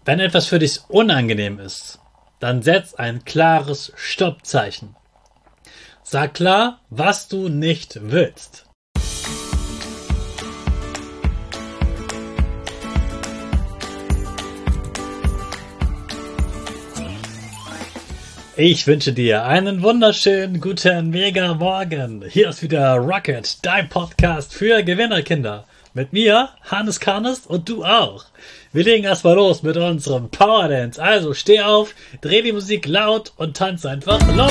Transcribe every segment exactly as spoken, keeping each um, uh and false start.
Wenn etwas für dich unangenehm ist, dann setz ein klares Stoppzeichen. Sag klar, was du nicht willst. Ich wünsche dir einen wunderschönen guten Mega Morgen. Hier ist wieder Rocket, dein Podcast für Gewinnerkinder. Mit mir, Hannes Karnes, und du auch. Wir legen erstmal los mit unserem Power Dance. Also steh auf, dreh die Musik laut und tanz einfach los.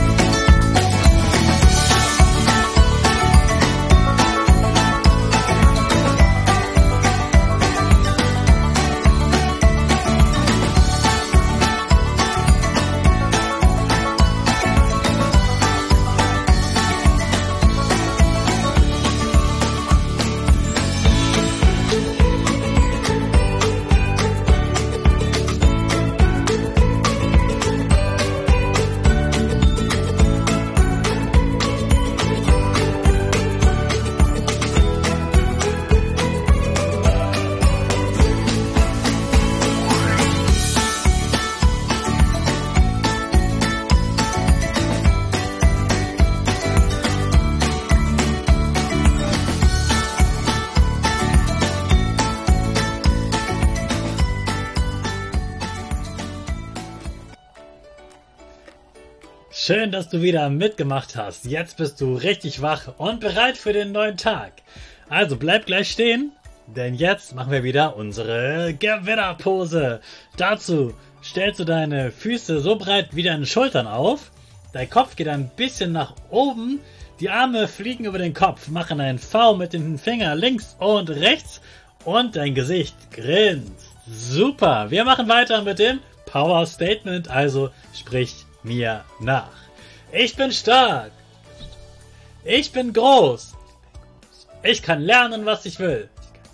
Schön, dass du wieder mitgemacht hast. Jetzt bist du richtig wach und bereit für den neuen Tag. Also bleib gleich stehen, denn jetzt machen wir wieder unsere Gewinnerpose. Dazu stellst du deine Füße so breit wie deine Schultern auf. Dein Kopf geht ein bisschen nach oben. Die Arme fliegen über den Kopf, machen einen V mit den Fingern links und rechts und dein Gesicht grinst. Super, wir machen weiter mit dem Power Statement, also sprich mir nach. Ich bin stark. Ich bin groß. Ich kann lernen, was ich will.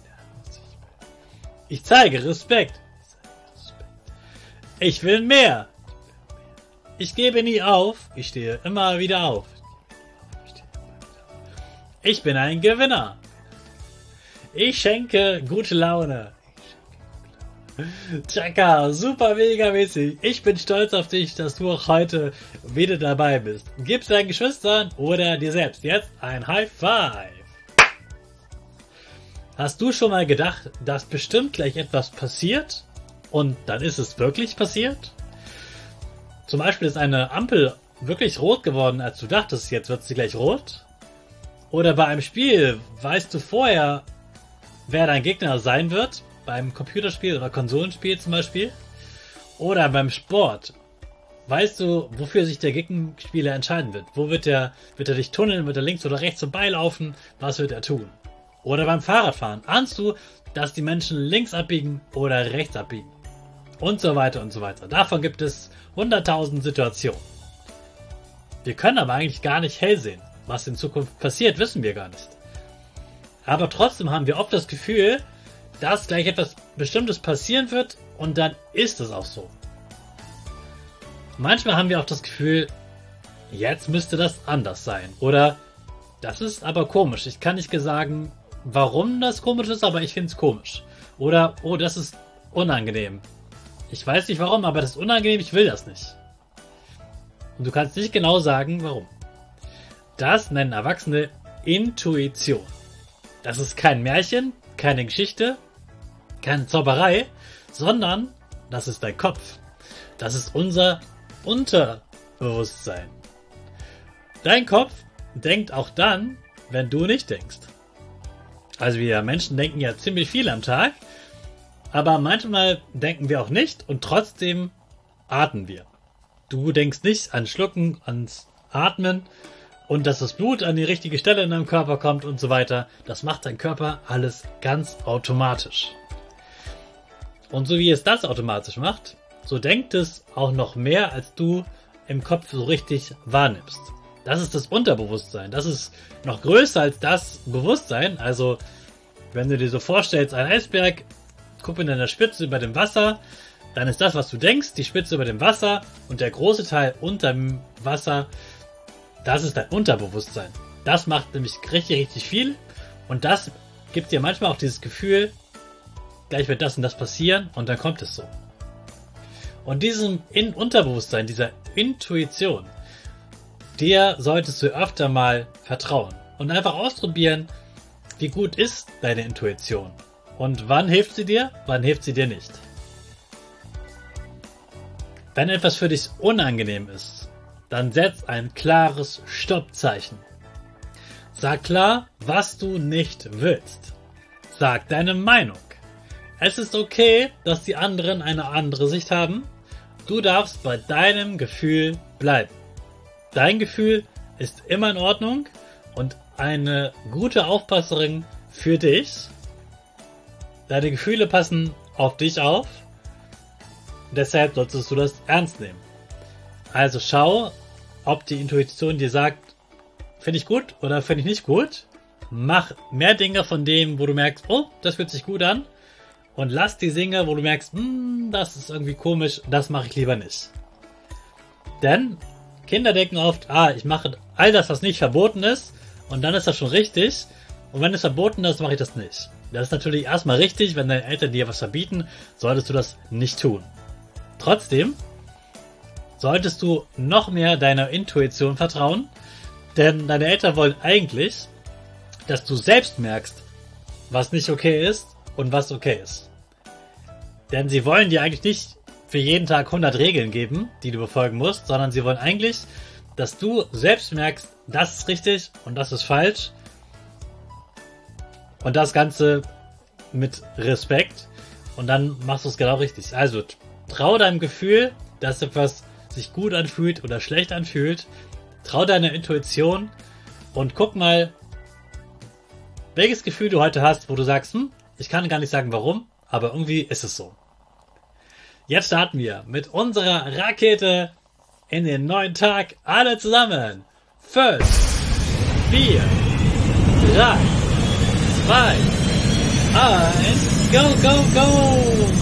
Ich zeige Respekt. Ich will mehr. Ich gebe nie auf. Ich stehe immer wieder auf. Ich bin ein Gewinner. Ich schenke gute Laune. Chaka, super mega mäßig. Ich bin stolz auf dich, dass du auch heute wieder dabei bist. Gib deinen Geschwistern oder dir selbst jetzt ein High Five. Hast du schon mal gedacht, dass bestimmt gleich etwas passiert und dann ist es wirklich passiert? Zum Beispiel ist eine Ampel wirklich rot geworden, als du dachtest, jetzt wird sie gleich rot. Oder bei einem Spiel weißt du vorher, wer dein Gegner sein wird. Beim Computerspiel oder Konsolenspiel zum Beispiel. Oder beim Sport. Weißt du, wofür sich der Gegenspieler entscheiden wird? Wo wird er, wird er dich tunneln? Wird er links oder rechts vorbeilaufen? Was wird er tun? Oder beim Fahrradfahren. Ahnst du, dass die Menschen links abbiegen oder rechts abbiegen? Und so weiter und so weiter. Davon gibt es hunderttausend Situationen. Wir können aber eigentlich gar nicht hell sehen. Was in Zukunft passiert, wissen wir gar nicht. Aber trotzdem haben wir oft das Gefühl, dass gleich etwas Bestimmtes passieren wird und dann ist es auch so. Manchmal haben wir auch das Gefühl, jetzt müsste das anders sein. Oder das ist aber komisch. Ich kann nicht sagen, warum das komisch ist, aber ich finde es komisch. Oder, oh, das ist unangenehm. Ich weiß nicht warum, aber das ist unangenehm, ich will das nicht. Und du kannst nicht genau sagen, warum. Das nennen Erwachsene Intuition. Das ist kein Märchen, keine Geschichte, keine Zauberei, sondern das ist dein Kopf. Das ist unser Unterbewusstsein. Dein Kopf denkt auch dann, wenn du nicht denkst. Also wir Menschen denken ja ziemlich viel am Tag, aber manchmal denken wir auch nicht und trotzdem atmen wir. Du denkst nicht an Schlucken, ans Atmen und dass das Blut an die richtige Stelle in deinem Körper kommt und so weiter. Das macht dein Körper alles ganz automatisch. Und so wie es das automatisch macht, so denkt es auch noch mehr, als du im Kopf so richtig wahrnimmst. Das ist das Unterbewusstsein. Das ist noch größer als das Bewusstsein. Also, wenn du dir so vorstellst, ein Eisberg, guck in deiner Spitze über dem Wasser, dann ist das, was du denkst, die Spitze über dem Wasser und der große Teil unter dem Wasser, das ist dein Unterbewusstsein. Das macht nämlich richtig, richtig viel und das gibt dir manchmal auch dieses Gefühl, gleich wird das und das passieren und dann kommt es so. Und diesem in Unterbewusstsein, dieser Intuition, der solltest du öfter mal vertrauen und einfach ausprobieren, wie gut ist deine Intuition und wann hilft sie dir, wann hilft sie dir nicht. Wenn etwas für dich unangenehm ist, dann setz ein klares Stoppzeichen. Sag klar, was du nicht willst. Sag deine Meinung. Es ist okay, dass die anderen eine andere Sicht haben. Du darfst bei deinem Gefühl bleiben. Dein Gefühl ist immer in Ordnung und eine gute Aufpasserin für dich. Deine Gefühle passen auf dich auf. Deshalb solltest du das ernst nehmen. Also schau, ob die Intuition dir sagt, finde ich gut oder finde ich nicht gut. Mach mehr Dinge von dem, wo du merkst, oh, das fühlt sich gut an. Und lass die Dinge, wo du merkst, hm, das ist irgendwie komisch, das mache ich lieber nicht. Denn Kinder denken oft, ah, ich mache all das, was nicht verboten ist, und dann ist das schon richtig. Und wenn es verboten ist, mache ich das nicht. Das ist natürlich erstmal richtig, wenn deine Eltern dir was verbieten, solltest du das nicht tun. Trotzdem solltest du noch mehr deiner Intuition vertrauen, denn deine Eltern wollen eigentlich, dass du selbst merkst, was nicht okay ist und was okay ist. Denn sie wollen dir eigentlich nicht für jeden Tag hundert Regeln geben, die du befolgen musst, sondern sie wollen eigentlich, dass du selbst merkst, das ist richtig und das ist falsch. Und das Ganze mit Respekt. Und dann machst du es genau richtig. Also trau deinem Gefühl, dass etwas sich gut anfühlt oder schlecht anfühlt. Trau deiner Intuition und guck mal, welches Gefühl du heute hast, wo du sagst, hm, ich kann gar nicht sagen warum, aber irgendwie ist es so. Jetzt starten wir mit unserer Rakete in den neuen Tag. Alle zusammen. Fünf, vier, drei, zwei, eins, go, go, go!